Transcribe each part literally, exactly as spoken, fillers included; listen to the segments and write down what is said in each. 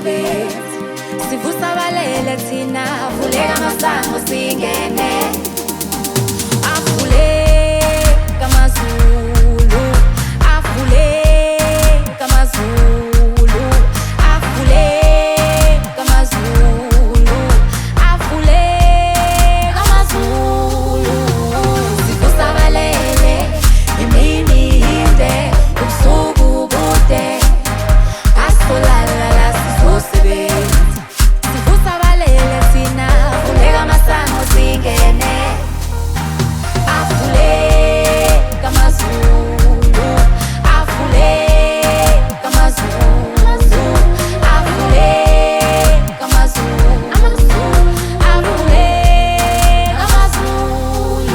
sizosebenza. Sivusa balele thina, vuleka amasango singene. Avuleka amazulu, avuleka amazulu, avuleka amazulu, avuleka amazulu. Sivusa balele, imini inde, ubusuku bude, asolala sizosebenza. Sivusa balele thina, vuleka amasango singene. Avuleka amazulu, avuleka amazulu, avuleka amazulu, avuleka amazulu.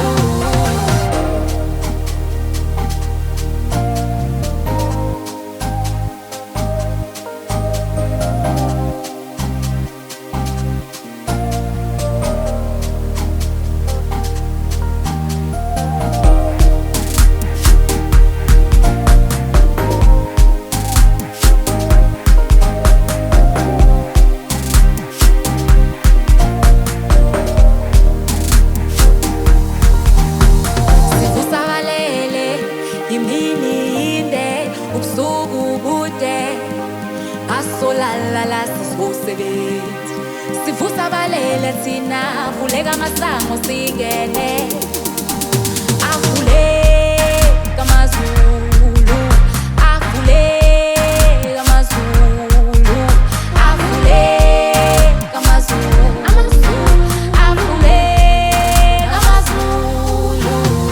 Sivusa balele, imini inde, ubusuku bude, asolala sizosebenza. Sivusa balele thina, vuleka amasango singene. Avuleka amazulu, avuleka amazulu, avuleka amazulu, avuleka amazulu.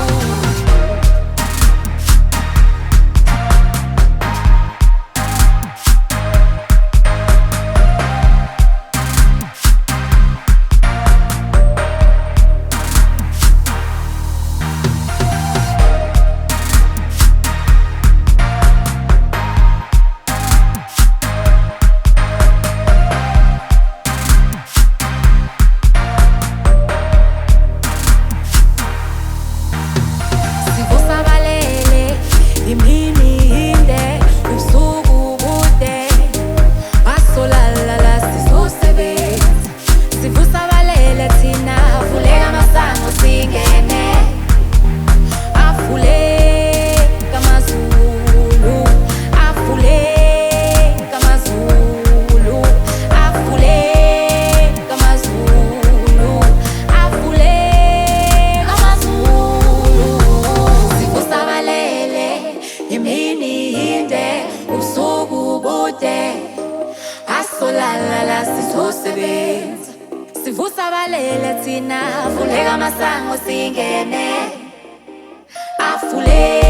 Sivusa balele, imini inde, ubusuku bude, asolala sizosebenza. Sivusa balele thina, vuleka amasango singene. Avuleka amazulu, avuleka amazulu, avuleka amazulu, avuleka amazulu. Sivusa balele, imini inde, ubusuku bude, asolala sizosebenza. Sivusa balele thina, vuleka amasango singene. Avuleka